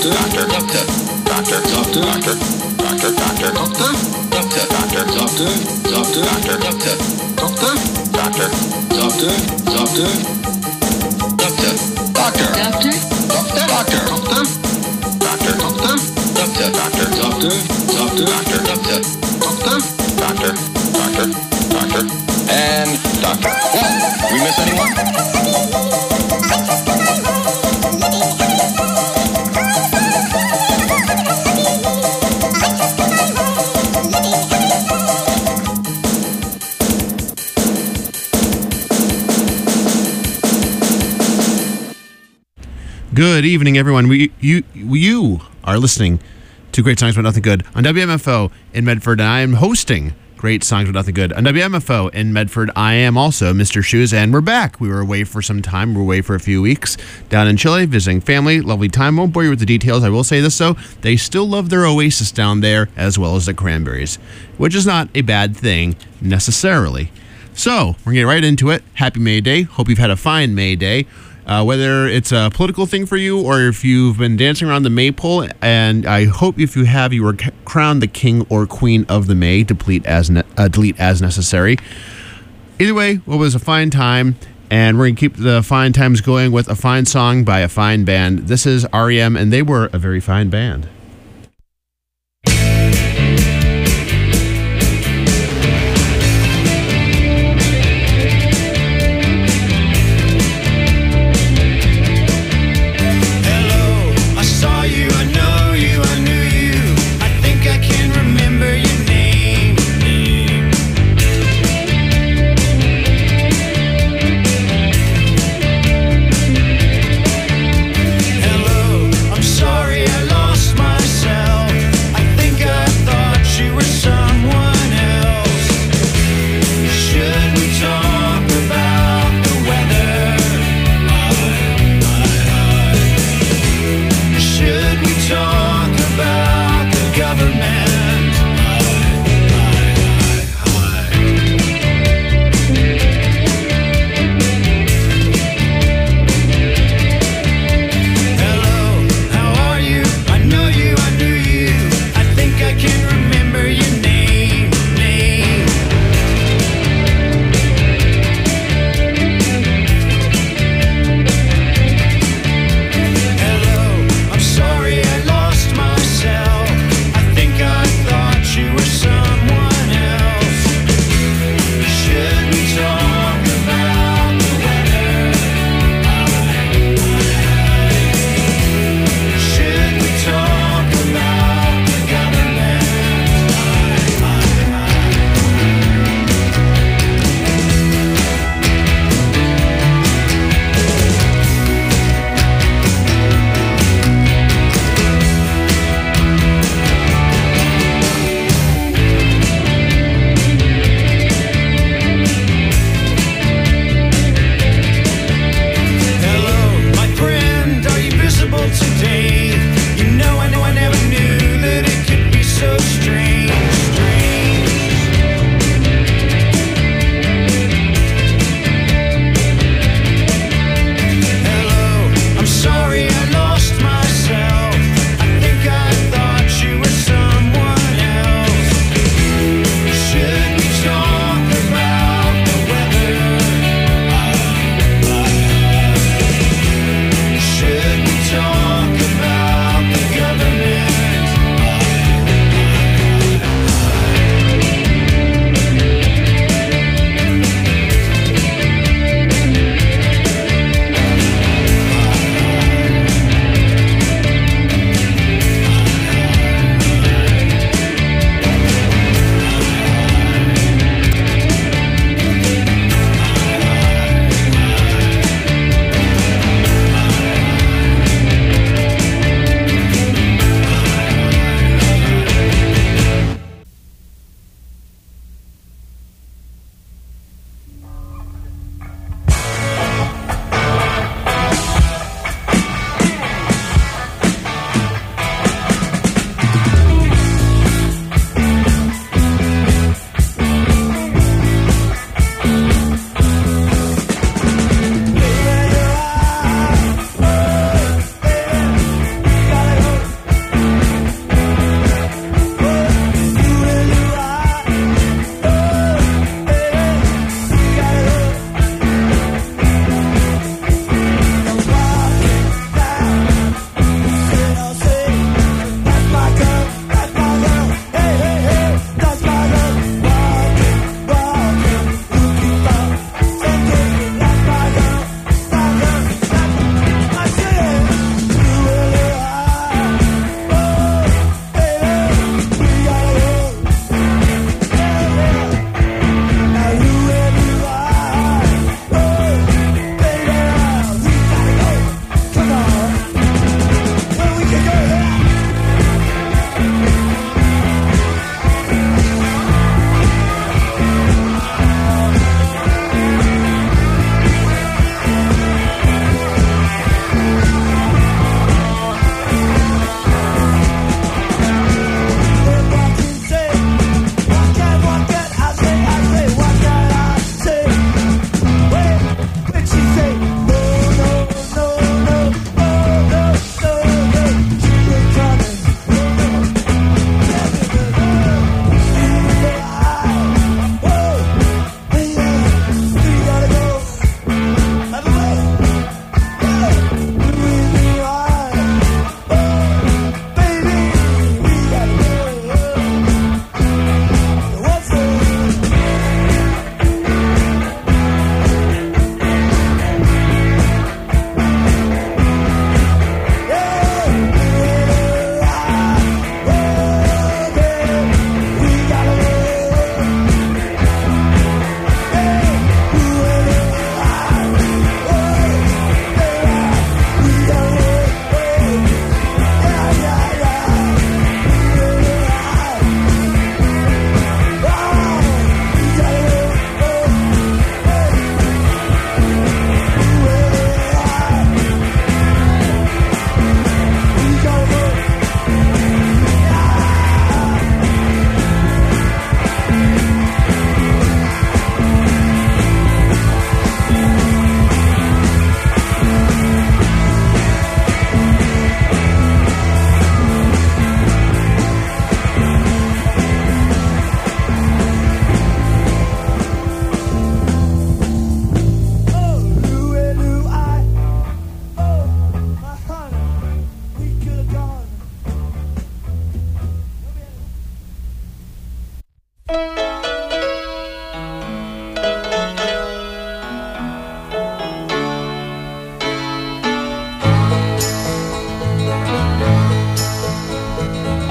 And doctor. Whoa, we miss anyone? Good evening, everyone. You are listening to Great Songs But Nothing Good on WMFO in Medford, and I am hosting Great Songs But Nothing Good on WMFO in Medford. I am also Mr. Shoes, and we're back. We were away for some time. We were away for a few weeks down in Chile, visiting family. Lovely time. Won't bore you with the details. I will say this, though. They still love their oasis down there, as well as the cranberries, which is not a bad thing, necessarily. So, we're going to get right into it. Happy May Day. Hope you've had a fine May Day. Whether it's a political thing for you or if you've been dancing around the maypole, and I hope if you have, you were crowned the king or queen of the May, delete as necessary. Either way, it was a fine time, and we're going to keep the fine times going with a fine song by a fine band. This is REM, and they were a very fine band. Hello, I'm sorry I lost my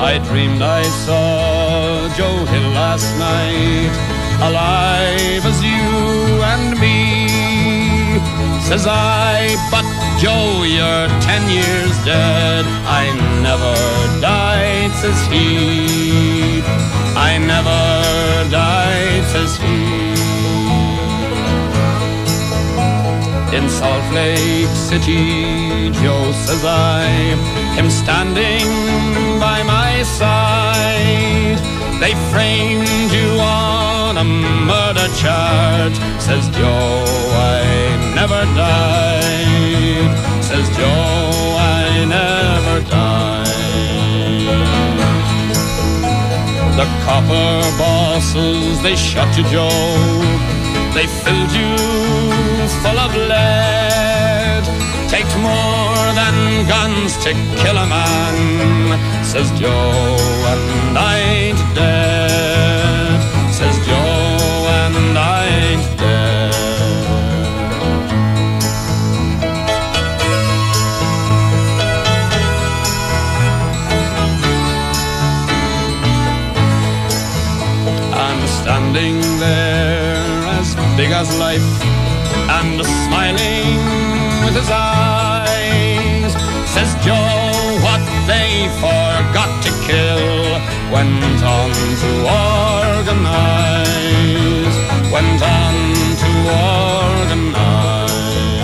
I dreamed I saw Joe Hill last night, alive as you and me. Says I, but Joe, you're 10 years dead. I never died, says he. I never died, says he. In Salt Lake City, Joe, says I, him standing by my side. They framed you on a murder charge, says Joe, I never died, says Joe, I never died. The copper bosses, they shot you, Joe. They filled you full of lead. Takes more than guns to kill a man, says Joe, and I ain't dead, says Joe, and I ain't dead. I'm standing there as big as life and smiling with his eyes, says Joe, what they forgot to kill went on to organize, went on to organize.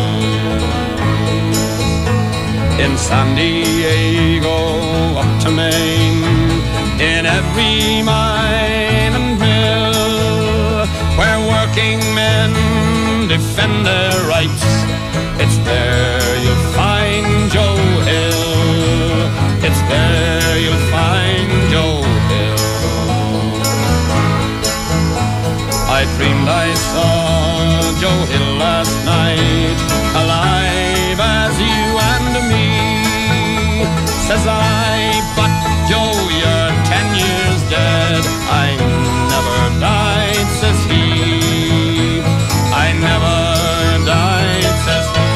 In San Diego, up to Maine, in every mine and mill, where working men defend their rights, it's there you'll find Joe Hill. It's there you'll find Joe Hill. I dreamed I saw Joe Hill last night, alive as you and me. Says I, but Joe, you're 10 years dead. I never died, says he. I never died, says he.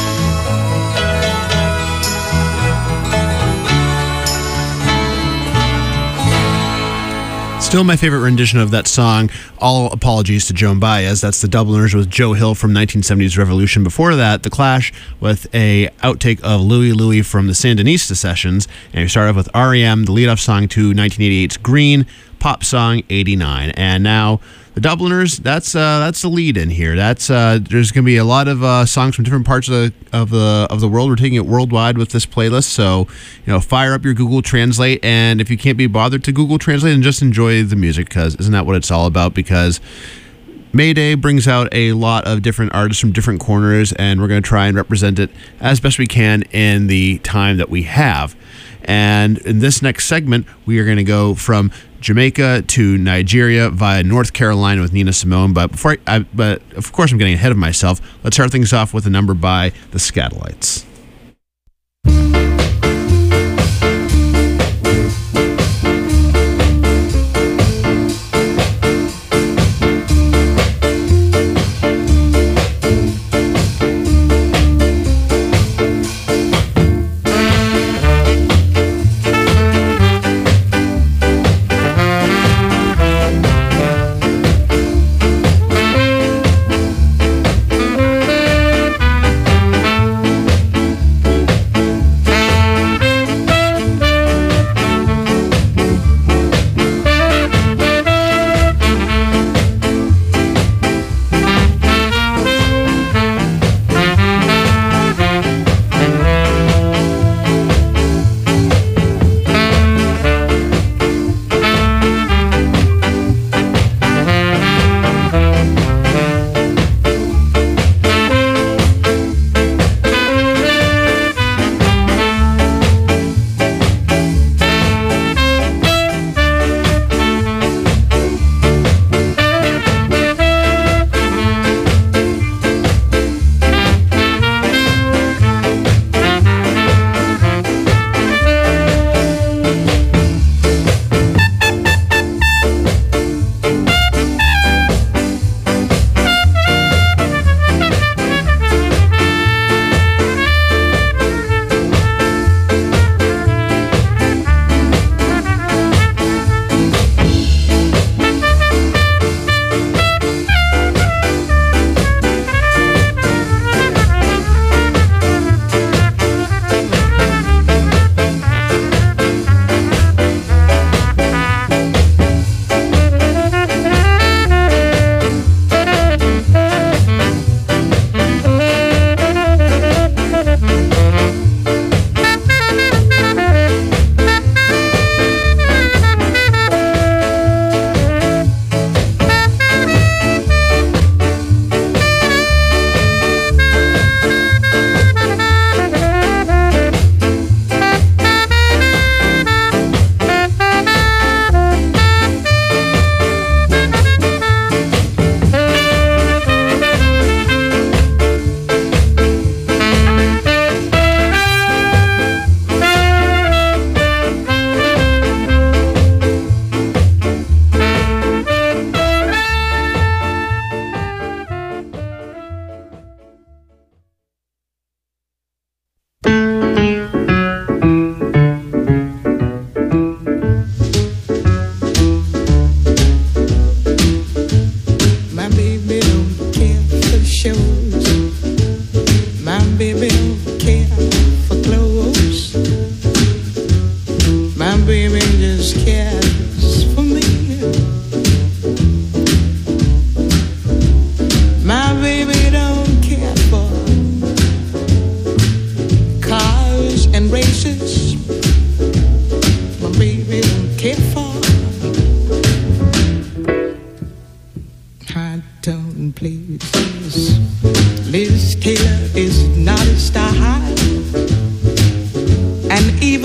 Still my favorite rendition of that song. All apologies to Joan Baez. That's the Dubliners with Joe Hill from 1970's Revolution. Before that, The Clash with a outtake of Louie Louie from the Sandinista sessions. And we start off with R.E.M., the lead-off song to 1988's Green, pop song 89. And now the Dubliners, that's the lead in here. That's there's going to be a lot of songs from different parts of the world. We're taking it worldwide with this playlist. So, fire up your Google Translate, and if you can't be bothered to Google Translate, and just enjoy the music, because isn't that what it's all about? Because May Day brings out a lot of different artists from different corners, and we're going to try and represent it as best we can in the time that we have. And in this next segment, we are going to go from Jamaica to Nigeria via North Carolina with Nina Simone. But but of course, I'm getting ahead of myself. Let's start things off with a number by the Skatalites.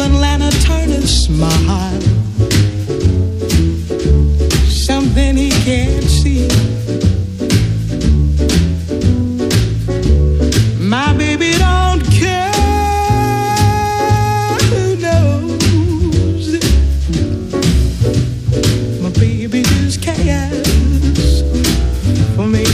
even Lana Turner smile. Something he can't see. My baby don't care who knows. My baby just cares for me.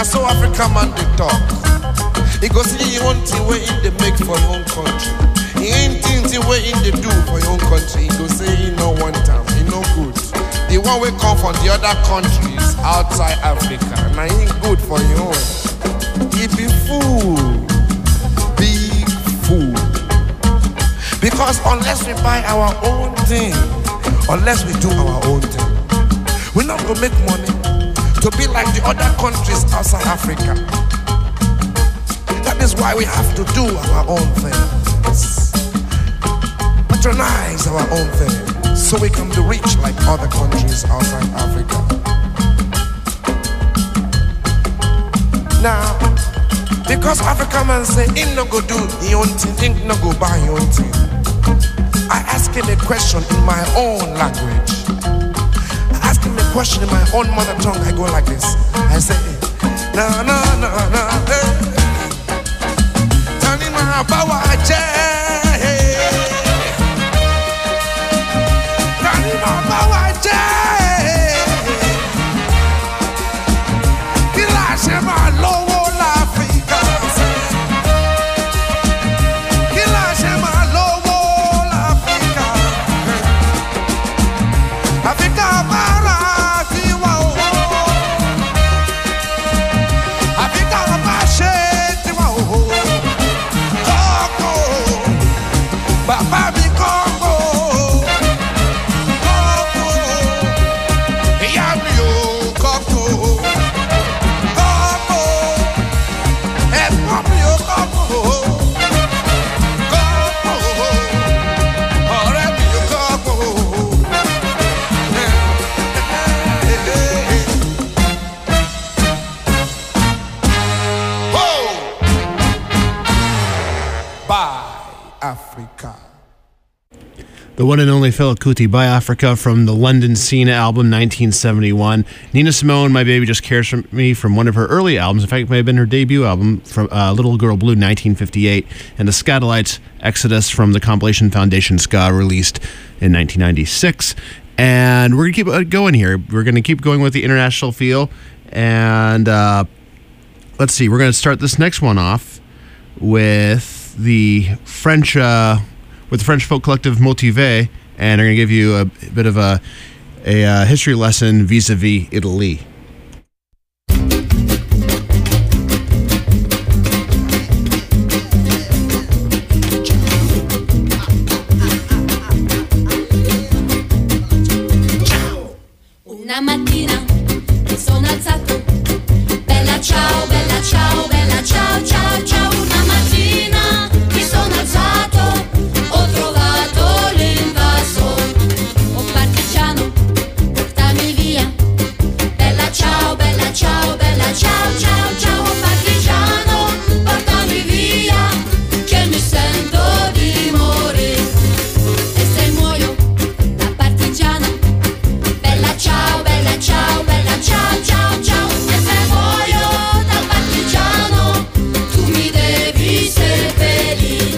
so African man they talk. He go see your own thing where in they make for your own country. He ain't things where in they do for your own country. He go say he no one time, he no good. The one we come from the other countries outside Africa, and I ain't good for you. He be fool, big fool. Because unless we buy our own thing, unless we do our own thing, we're not gonna make money to be like the other countries outside Africa. That is why we have to do our own things, patronize our own thing, so we can be rich like other countries outside Africa. Now, because African man say he no go do his own thing, he no go buy his own thing, I ask him a question in my own language. I ask him a question in my own mother tongue. I go like this. I say, na na na na, hey. Tani mahabawa aje, tani mahabawa aje. Kila shema lowo la Afrika, kila shema lowo la Afrika. Afrika mara tiwa o, Afrika mashe tiwa o. Congo, Baba mi Congo, Congo, Yami o Congo, Congo, Epo mi o Congo, Congo, ọ̀rẹ́ mi o Congo. Bye, Africa. The one and only Fela Kuti, By Africa, from the London Scene album, 1971. Nina Simone, My Baby Just Cares For Me, from one of her early albums. In fact, it may have been her debut album, from Little Girl Blue, 1958. And the Skatalites, Exodus, from the compilation Foundation Ska, released in 1996. And we're going to keep going here. We're going to keep going with the international feel. And let's see, we're going to start this next one off with the French folk collective Motive, and I'm going to give you a bit of a history lesson vis-a-vis Italy. Una mattina mi sono alzato, bella ciao, bella ciao, bella ciao, ciao, ciao. Una mattina mi sono alzato, ho trovato l'invaso, oh partigiano, portami via, bella ciao, bella ciao, bella ciao, ciao, ciao. Oh partigiano, portami via, che mi sento di morire, e se muoio da partigiano, bella ciao, bella ciao, bella ciao, ciao, ciao. E se muoio da partigiano, tu mi devi seppellire.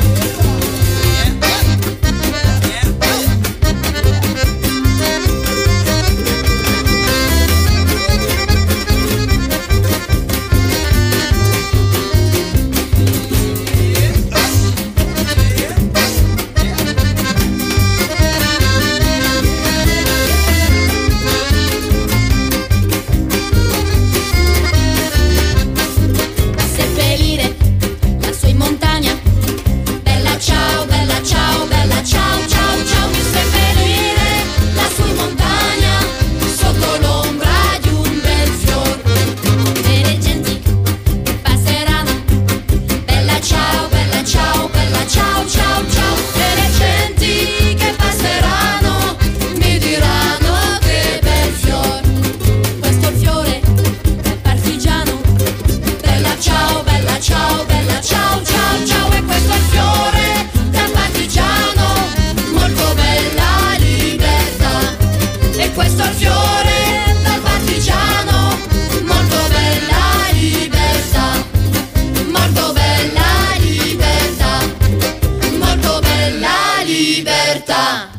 Seppellire lassù in montagna, bella ciao, bella ciao, bella ciao, ciao, ciao. Mi seppellire lassù in montagna, sotto l'ombra di un bel fior, e le genti che passeranno, bella ciao, bella ciao, bella ciao, ciao, ciao. E le genti che passeranno mi diranno che bel fior, questo è il fiore del partigiano, bella ciao, bella ciao, bella ciao, ciao, ciao. E questo è il fiore del partigiano, molto bella libertà. E questo è il fiore del partigiano, molto bella libertà, molto bella libertà, molto bella libertà.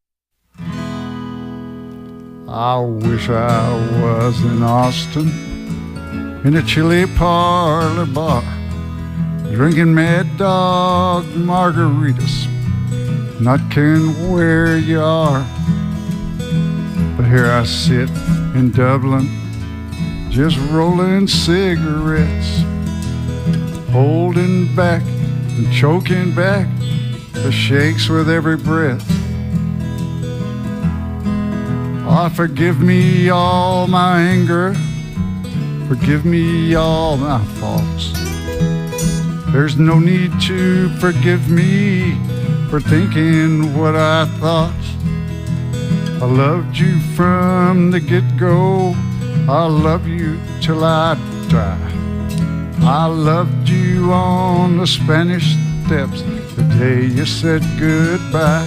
I wish I was in Austin in a chilly parlor bar, drinking Mad Dog margaritas, not caring where you are. But here I sit in Dublin, just rolling cigarettes, holding back and choking back the shakes with every breath. Oh, forgive me all my anger, forgive me all my faults. There's no need to forgive me for thinking what I thought. I loved you from the get-go, I'll love you till I die. I loved you on the Spanish Steps the day you said goodbye.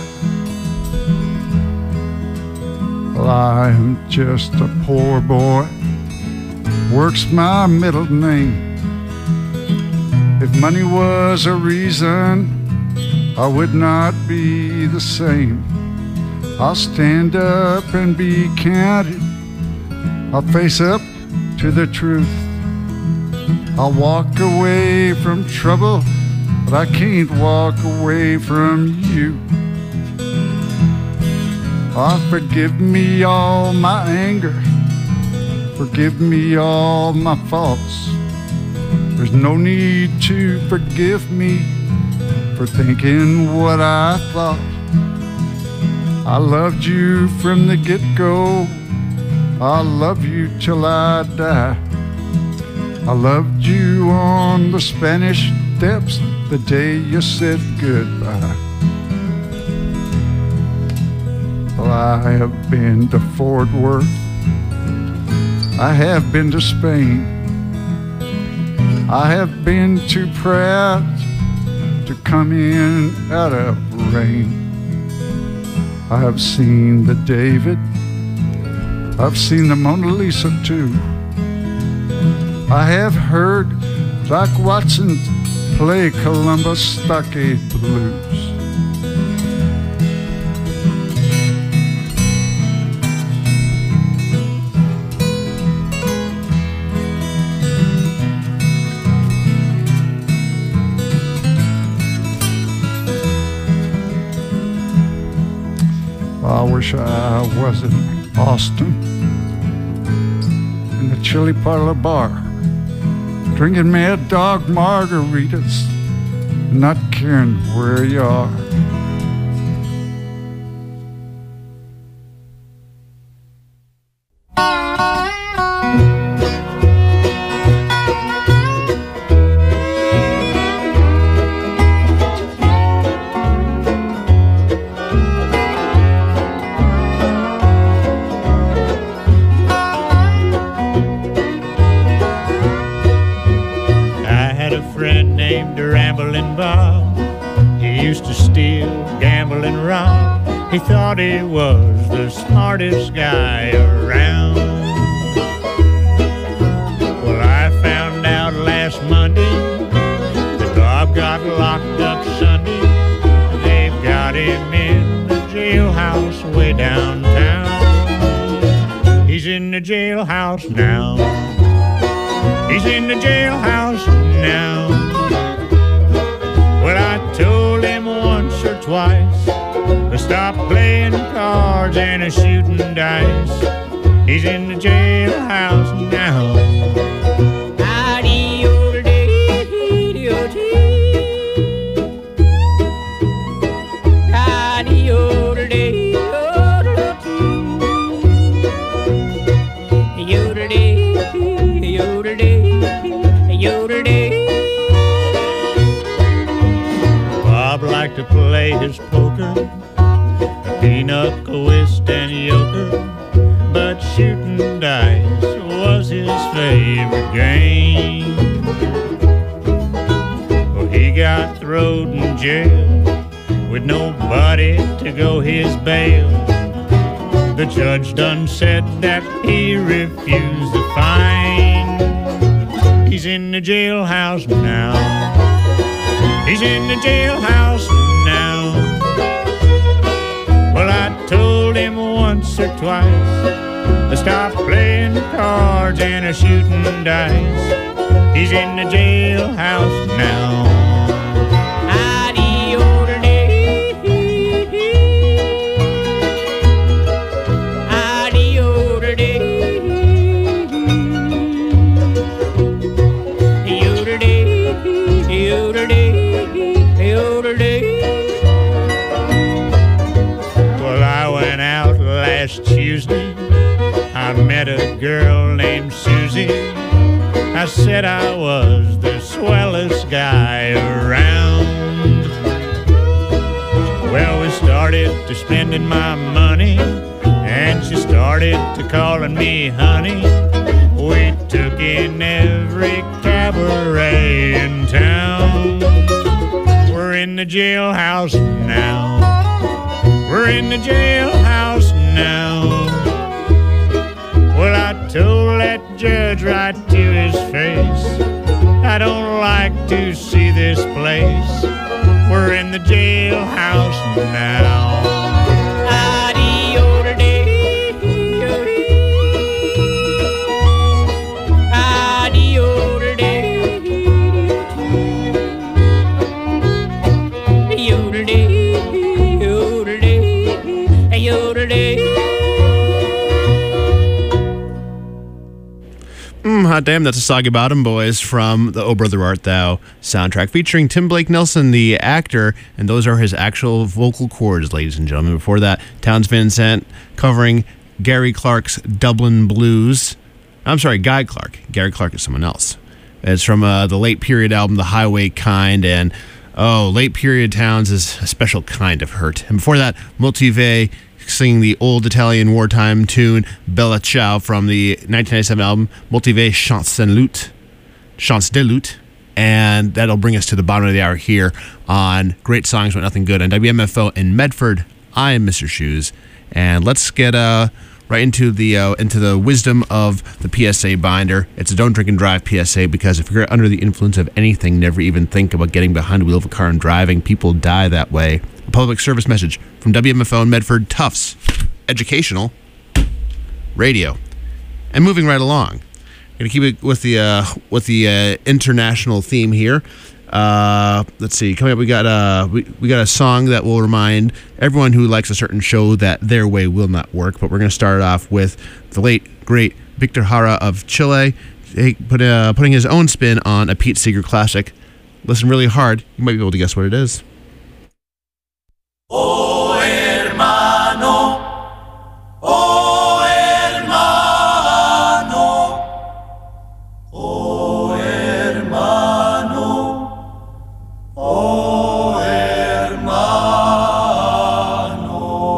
Well, I am just a poor boy, work's my middle name. If money was a reason, I would not be the same. I'll stand up and be counted, I'll face up to the truth. I'll walk away from trouble, but I can't walk away from you. Oh, forgive me all my anger, forgive me all my faults. There's no need to forgive me for thinking what I thought. I loved you from the get-go, I'll love you till I die. I loved you on the Spanish Steps the day you said goodbye. Well, I have been to Fort Worth, I have been to Spain, I have been too proud to come in out of rain. I have seen the David, I've seen the Mona Lisa too. I have heard Doc Watson play Columbus Stockade Blues. I wish I was in Austin, in the chili parlor bar, drinking Mad Dog margaritas, not caring where you are. He thought he was the smartest guy around. Well, I found out last Monday that Bob got locked up Sunday. They've got him in the jailhouse way downtown. He's in the jailhouse now. He's in the jailhouse now. Well, I told him once or twice to stop playing cards and shooting dice. He's in the jailhouse now. Bob liked to play his poker, pinochle, whist, and euchre, but shooting dice was his favorite game. Well, he got thrown in jail with nobody to go his bail. The judge done said that he refused the fine. He's in the jailhouse now. He's in the jailhouse now. Well, I told him once or twice Stop playing cards and a shooting dice. He's in the jailhouse now. Well, I went out last Tuesday. I met a girl named Susie. I said I was the swellest guy around. Well, we started to spending my money, and she started to calling me honey. We took in every cabaret in town. We're in the jailhouse now. We're in the jailhouse now. Well, I told that judge right to his face, I don't like to see this place. We're in the jailhouse now. Hot damn, that's a Soggy Bottom Boys from the Oh Brother Art Thou soundtrack, featuring Tim Blake Nelson, the actor, and those are his actual vocal cords, ladies and gentlemen. Before that, Townes Van Sant covering Gary Clark's Dublin Blues. I'm sorry, Guy Clark. Gary Clark is someone else. It's from the late period album, The Highway Kind, and late period Townes is a special kind of hurt. And before that, Motive singing the old Italian wartime tune Bella Ciao from the 1997 album Motive Chants de Lutte. And that'll bring us to the bottom of the hour here on Great Songs But Nothing Good on WMFO in Medford. I am Mr. Shoes, and let's get right into the wisdom of the PSA binder. It's a don't drink and drive PSA, because if you're under the influence of anything, never even think about getting behind the wheel of a car and driving. People die that way. A public service message from WMFO in Medford, Tufts Educational Radio. And moving right along, going to keep it with the international theme here. Let's see. Coming up, we got a song that will remind everyone who likes a certain show that their way will not work. But we're going to start off with the late great Victor Jara of Chile, putting his own spin on a Pete Seeger classic. Listen really hard. You might be able to guess what it is. Oh hermano, oh hermano, oh hermano, oh hermano.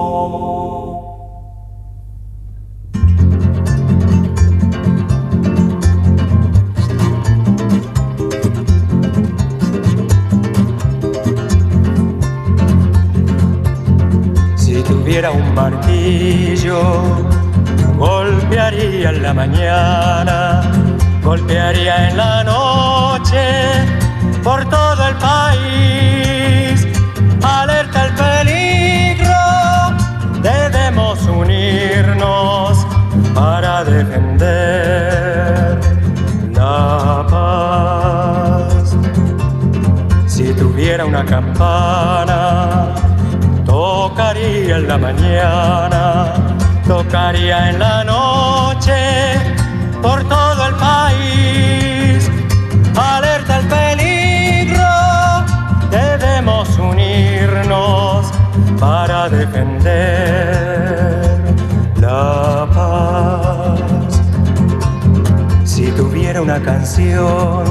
Si tuviera un martillo, golpearía en la mañana, golpearía en la noche, por todo el país. Alerta el peligro, debemos unirnos para defender la paz. Si tuviera una campana, tocaría en la mañana, tocaría en la noche, por todo el país. Alerta el peligro, debemos unirnos para defender la paz. Si tuviera una canción,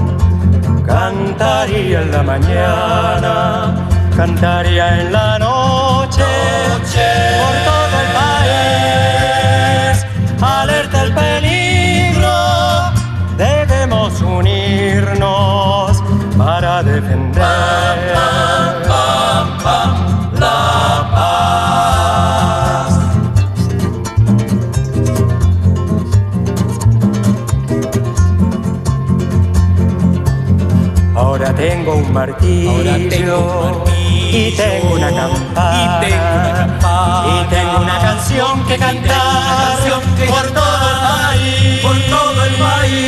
cantaría en la mañana, cantaría en la noche, por todo el país. Alerta el peligro, debemos unirnos para defender la paz. Ahora tengo un martillo, y tengo una campana, y tengo una canción que cantar, por todo el país, por todo el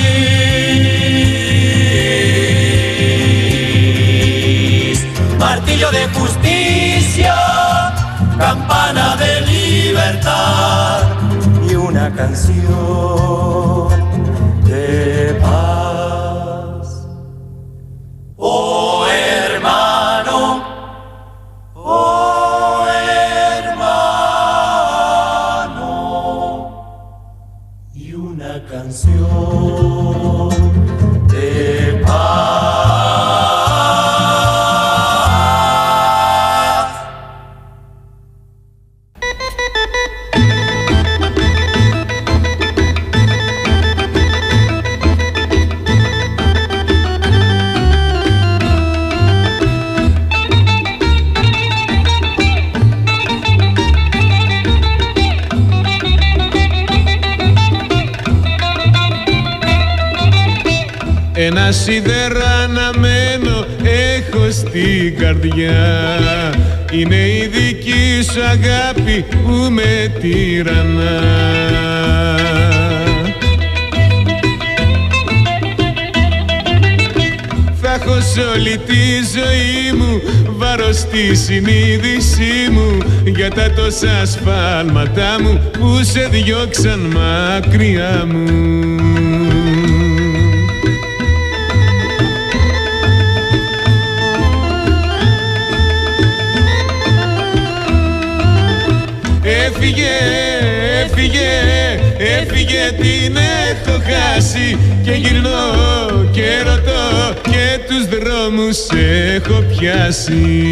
país. Martillo de justicia, campana de libertad y una canción de paz. Oh hermano, oh hermano, y una canción de paz. Ένα σίδερα αναμένο έχω στην καρδιά. Είναι η δική σου αγάπη που με τυραννά. Θα έχω σ' όλη τη ζωή μου βάρος στη συνείδησή μου για τα τόσα σφάλματά μου που σε διώξαν μακριά μου. Έφυγε, έφυγε, έφυγε, την έχω χάσει και γυρνώ και ρωτώ και τους δρόμους έχω πιάσει.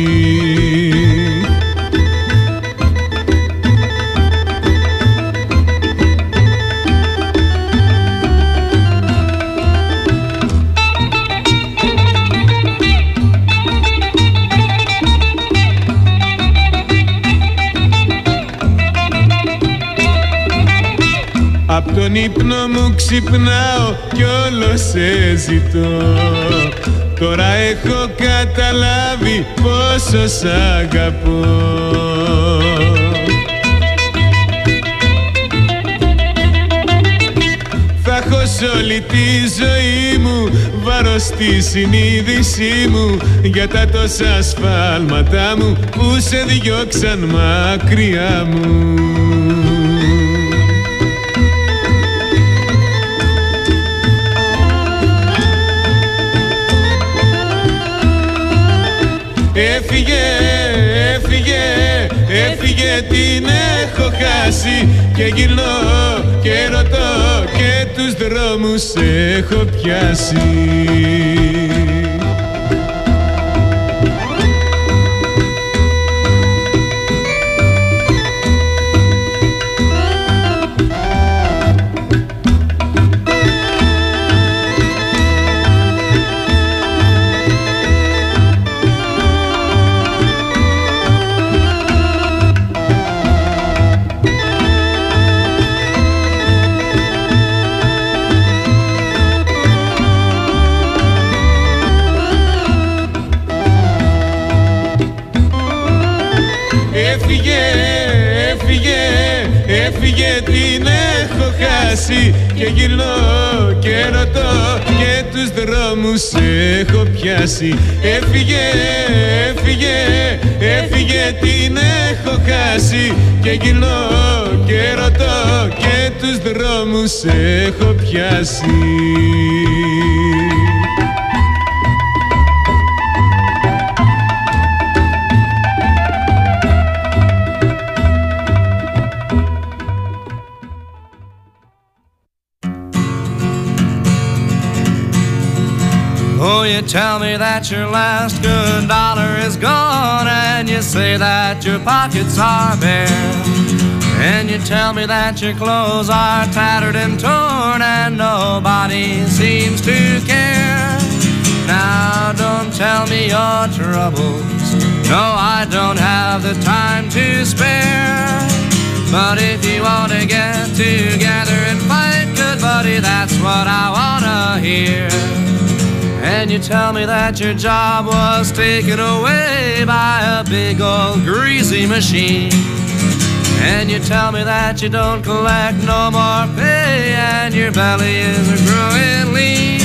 Απ' τον ύπνο μου ξυπνάω κι όλο σε ζητώ. Τώρα έχω καταλάβει πόσο σ' αγαπώ. Θα έχω σ' όλη τη ζωή μου βάρος στη συνείδησή μου για τα τόσα σφάλματά μου που σε διώξαν μακριά μου. Έφυγε, έφυγε, έφυγε, την έχω χάσει και γυρνώ και ρωτώ και τους δρόμους έχω πιάσει. Έφυγε, την έχω χάσει και γυρνώ και ρωτώ και τους δρόμους έχω πιάσει. Έφυγε, έφυγε, έφυγε, την έχω χάσει και γυρνώ και ρωτώ και τους δρόμους έχω πιάσει. Oh, you tell me that your last good dollar is gone, and you say that your pockets are bare, and you tell me that your clothes are tattered and torn, and nobody seems to care. Now don't tell me your troubles, no, I don't have the time to spare. But if you want to get together and fight, good buddy, that's what I wanna hear. And you tell me that your job was taken away by a big old greasy machine, And you tell me that you don't collect no more pay, and your belly is growing lean.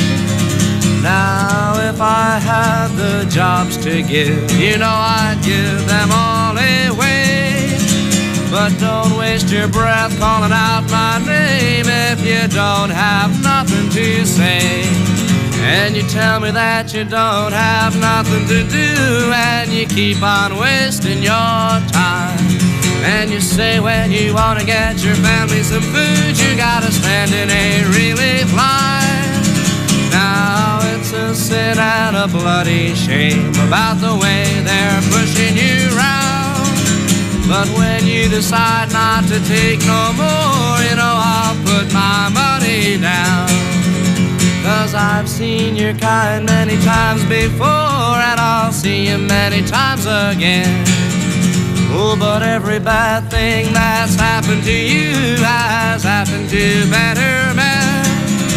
Now if I had the jobs to give, you know I'd give them all away. But don't waste your breath calling out my name if you don't have nothing to say. And you tell me that you don't have nothing to do, and you keep on wasting your time. And you say when you want to get your family some food, you gotta stand in a relief line. Now it's a sin and a bloody shame about the way they're pushing you round. But when you decide not to take no more, you know I'll put my money down. 'Cause I've seen your kind many times before, and I'll see you many times again. Oh, but every bad thing that's happened to you has happened to better men.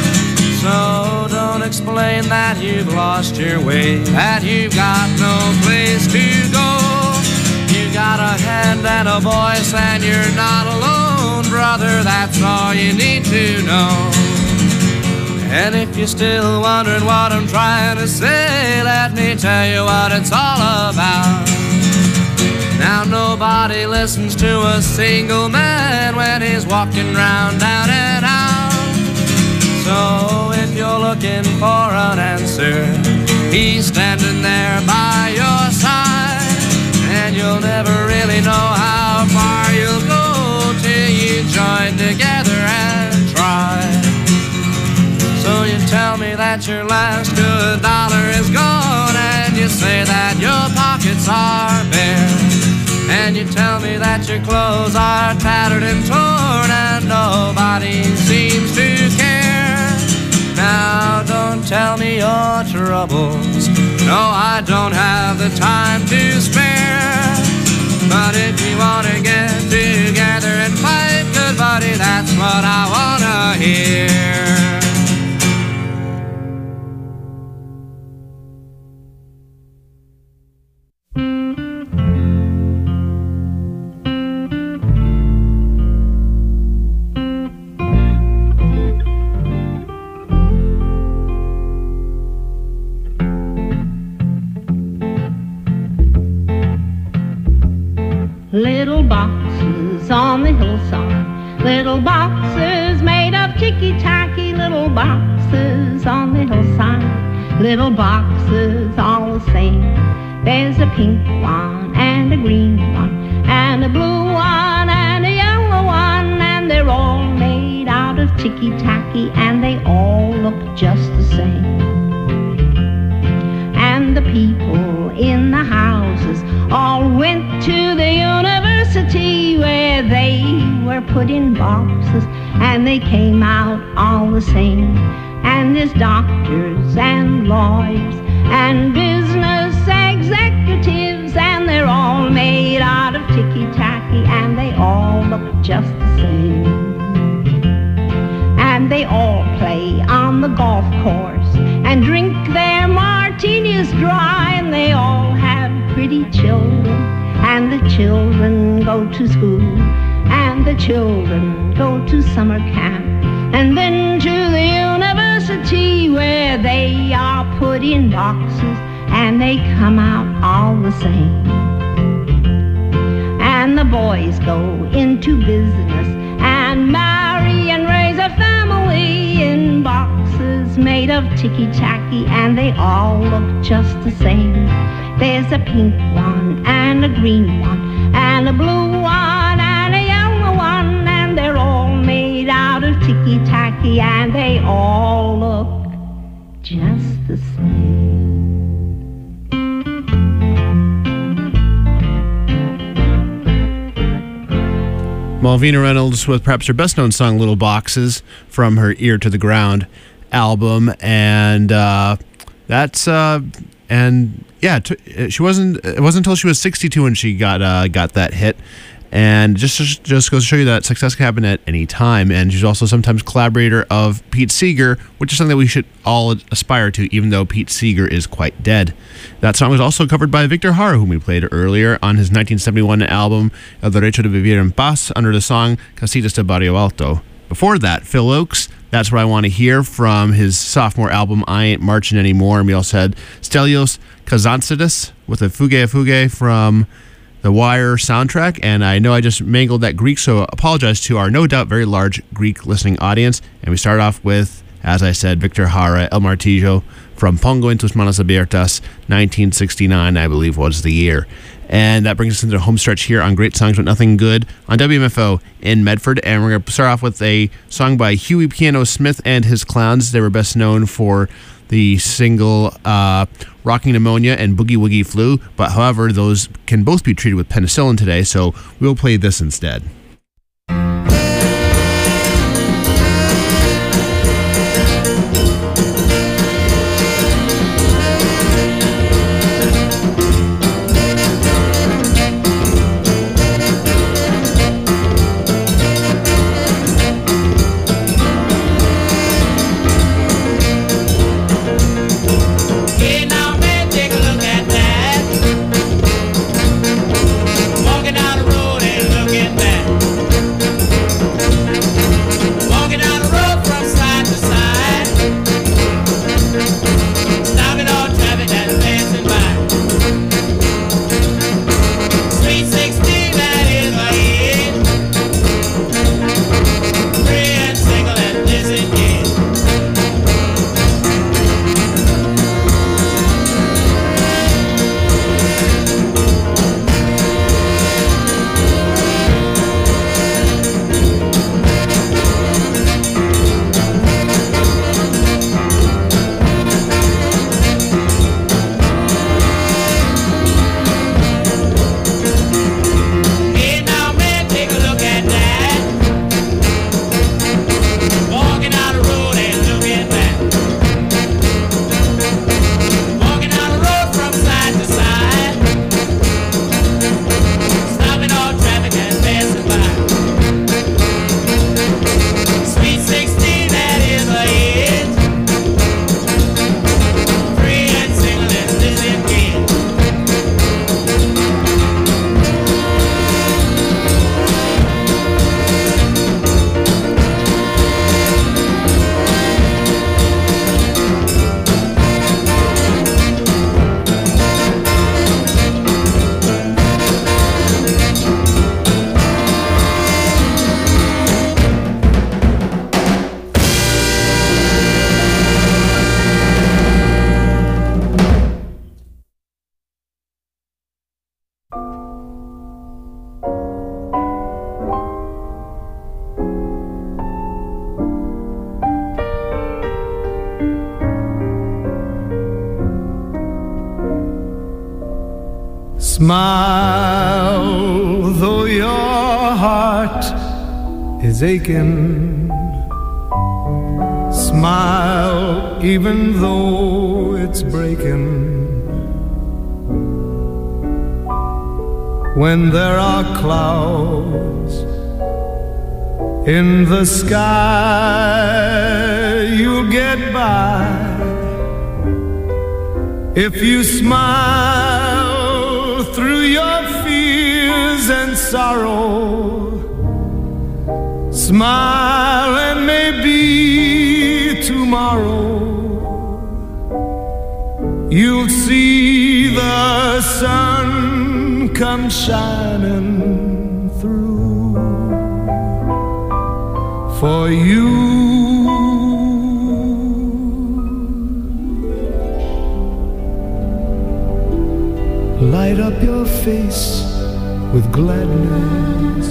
So don't explain that you've lost your way, that you've got no place to go. You got a hand and a voice and you're not alone, brother, that's all you need to know. And if you're still wondering what I'm trying to say, let me tell you what it's all about. Now nobody listens to a single man when he's walking round down and out. So if you're looking for an answer, he's standing there by your side. And you'll never really know how far you'll go till you join together and try. So you tell me that your last good dollar is gone, and you say that your pockets are bare. And you tell me that your clothes are tattered and torn, and nobody seems to care. Now don't tell me your troubles, no, I don't have the time to spare. But if you want to get together and fight, good buddy, that's what I want to hear. Little boxes on the hillside, little boxes made of ticky-tacky, little boxes on the hillside, little boxes all the same. There's a pink one and a green one and a blue one and a yellow one, and they're all made out of ticky-tacky, and they all look just the same. And the people in the houses all went to the university, where they were put in boxes and they came out all the same. And there's doctors and lawyers and business executives, and they're all made out of ticky-tacky, and they all look just the same. And they all play on the golf course and drink their martinis dry, and they all have pretty children, and the children go to school, and the children go to summer camp, and then to the university, where they are put in boxes and they come out all the same. And the boys go into business and marry and raise a family in boxes made of ticky-tacky, and they all look just the same. There's a pink one and a green one and a blue one and a yellow one, and they're all made out of ticky-tacky, and they all look just the same. Malvina Reynolds with perhaps her best-known song, Little Boxes, from her Ear to the Ground album. And she wasn't. It wasn't until she was 62 when she got that hit. And just goes to show you that success can happen at any time. And she's also sometimes collaborator of Pete Seeger, which is something that we should all aspire to, even though Pete Seeger is quite dead. That song was also covered by Victor Jara, whom we played earlier on his 1971 album El Derecho de Vivir en Paz under the song Casitas de Barrio Alto. Before that, Phil Oakes, That's What I Want to Hear, from his sophomore album I Ain't Marching Anymore. And we also had Stelios Kazantzidis with a Fuge from the Wire soundtrack. And I know I just mangled that Greek, so apologize to our no doubt very large Greek listening audience. And we start off with, as I said, Victor Jara, El Martillo from Pongo en tus manos abiertas, 1969, I believe was the year. And that brings us into the home stretch here on Great Songs But Nothing Good on WMFO in Medford. And we're going to start off with a song by Huey Piano Smith and His Clowns. They were best known for the single Rocking Pneumonia and Boogie Woogie Flu. But however, those can both be treated with penicillin today, so we'll play this instead. Smile, though your heart is aching. Smile, even though it's breaking. When there are clouds in the sky, you'll get by. If you smile through your fears and sorrow, smile and maybe tomorrow you'll see the sun come shining through for you. Light up your face with gladness.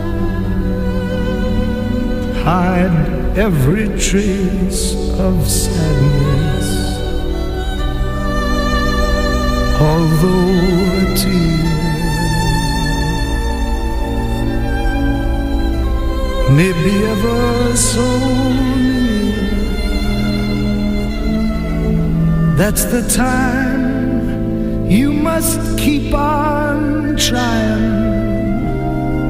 Hide every trace of sadness. Although a tear may be ever so near, that's the time you must keep on trying.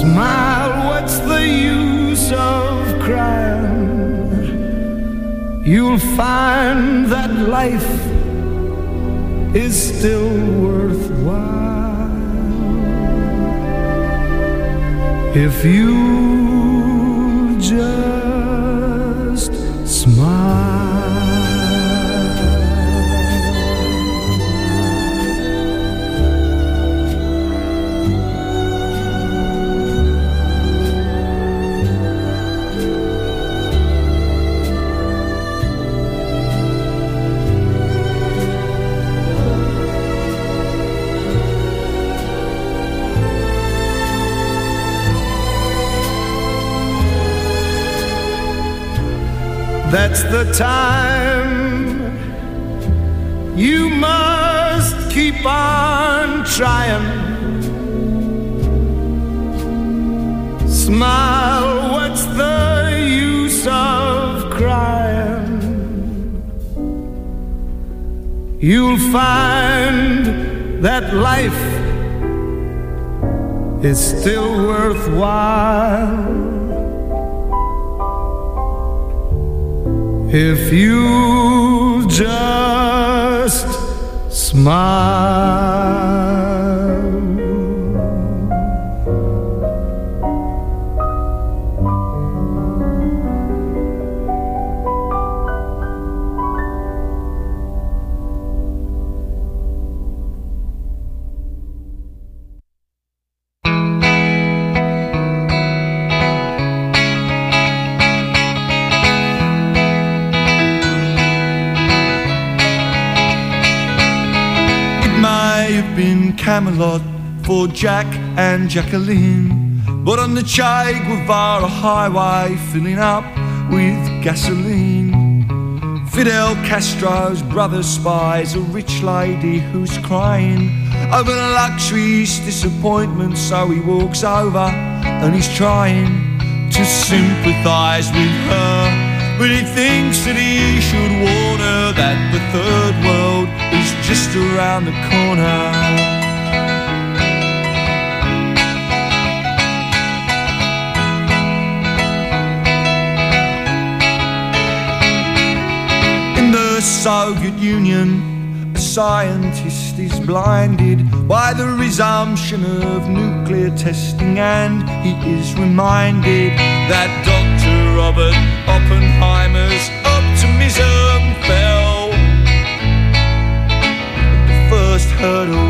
Smile, what's the use of crying? You'll find that life is still worthwhile if you just smile. That's the time you must keep on trying. Smile, what's the use of crying? You'll find that life is still worthwhile if you just smile. Been Camelot for Jack and Jacqueline, but on the Che Guevara highway filling up with gasoline. Fidel Castro's brother spies a rich lady who's crying over the luxury's disappointment, so he walks over and he's trying to sympathise with her, but he thinks that he should warn her that the third world is just around the corner. In the Soviet Union, a scientist is blinded by the resumption of nuclear testing, and he is reminded that Dr. Robert Oppenheimer's optimism fell at the first hurdle.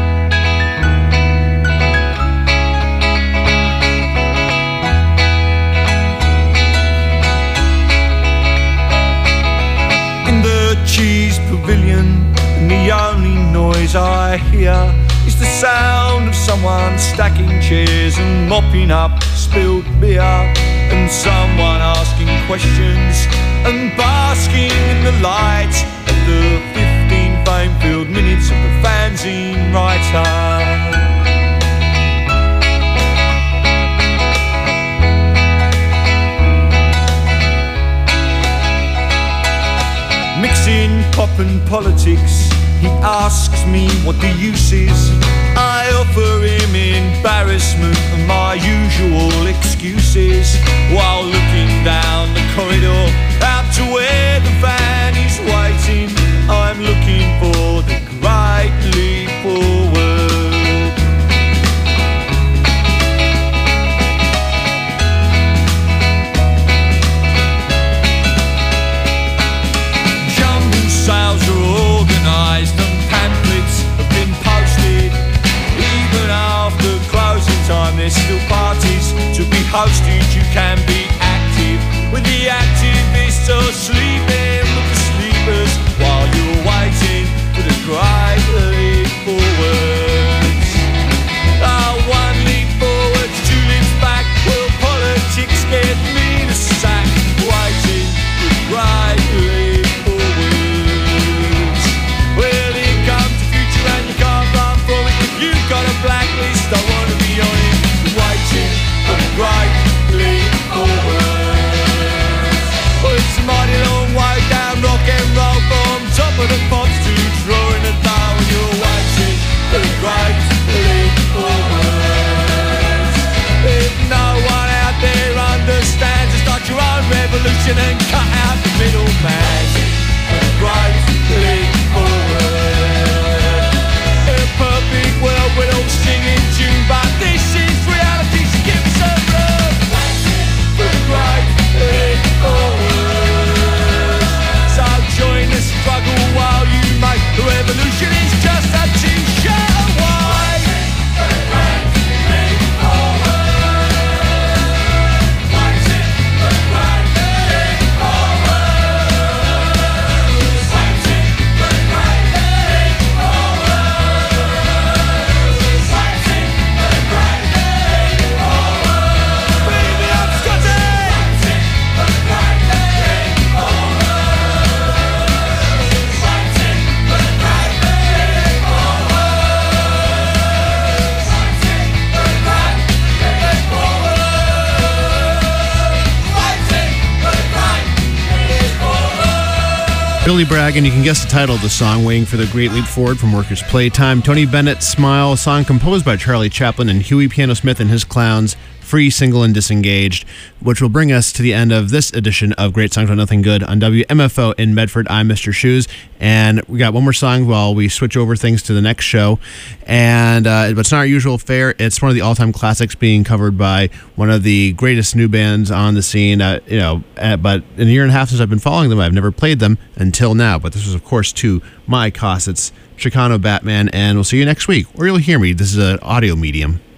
In the cheese pavilion, and the only noise I hear is the sound of someone stacking chairs and mopping up spilled beer, and someone asking questions and basking in the light of the 15 fame-filled minutes of the fanzine writer. Mixing pop and politics, he asks me what the use is. I offer him embarrassment and my usual excuses, while looking down the corridor out to where the van is waiting. I'm looking for the great leap forward. Jumble sales are organised and pamphlets have been posted. Even after closing time, there's still parties to be hosted. You can be active when the activists are sleeping with the sleepers, while you're waiting for the great leap forwards. One leap forwards, two leaps back. Will politics get me the sack? Waiting for the great leap forwards. Well, here comes the future and you can't run from it. If you've got a blacklist, I want to be on it. Waiting for the great leap revolution and cut out the middleman. Right leap forward. In a perfect world we'd all sing in tune, but this is reality, so give us some love. Right leap forward. So join the struggle while you make the revolution is just a t-shirt away. Right leap forward. Billy Bragg, and you can guess the title of the song, Waiting for the Great Leap Forward from Workers' Playtime. Tony Bennett's Smile, a song composed by Charlie Chaplin and Huey Piano Smith and his Clowns, free, single, and disengaged, which will bring us to the end of this edition of Great Songs About Nothing Good on WMFO in Medford. I'm Mr. Shoes, and we got one more song while we switch over things to the next show. And it's not our usual fare. It's one of the all-time classics being covered by one of the greatest new bands on the scene. But in a year and a half since I've been following them, I've never played them until now. But this was, of course, to my cost. It's Chicano Batman, and we'll see you next week, or you'll hear me. This is an audio medium.